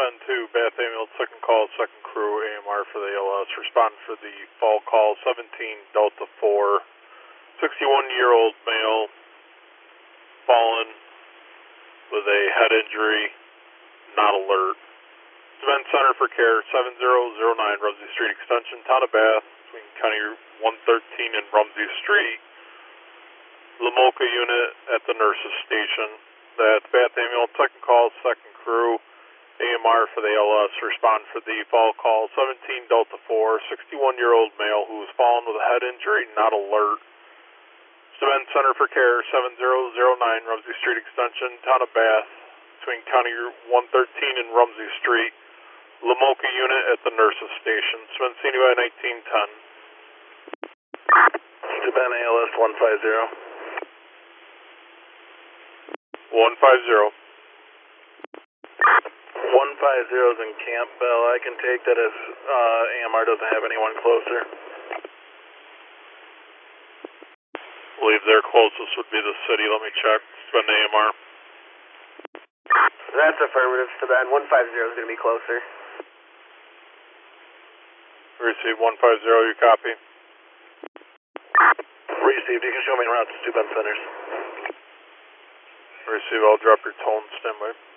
Sven 2, Bath Ambulance, second call, second crew, AMR for the ALS. Respond for the fall call, 17 Delta 4, 61-year-old male, fallen with a head injury, not alert. Event Center for Care, 7009 Rumsey Street Extension, Town of Bath, between County 113 and Rumsey Street. Lamoka unit at the nurse's station. That's Bath Ambulance, second call, second crew, AMR for the ALS. Respond for the fall call, 17 Delta 4, 61-year-old male who was fallen with a head injury, not alert. Event Center for Care, 7009 Rumsey Street Extension, Town of Bath, between County 113 and Rumsey Street. Lamoka unit at the nurse's station. Svencini by 1910. Japan ALS 150. 150. 150 is in Campbell. I can take that as AMR doesn't have anyone closer. I believe their closest would be the city. Let me check. Sven AMR. That's affirmative, Seban. 150 is going to be closer. Receive 150, you copy? Received. You can show me around to 2 Ben centers. Receive, I'll drop your tone, standby.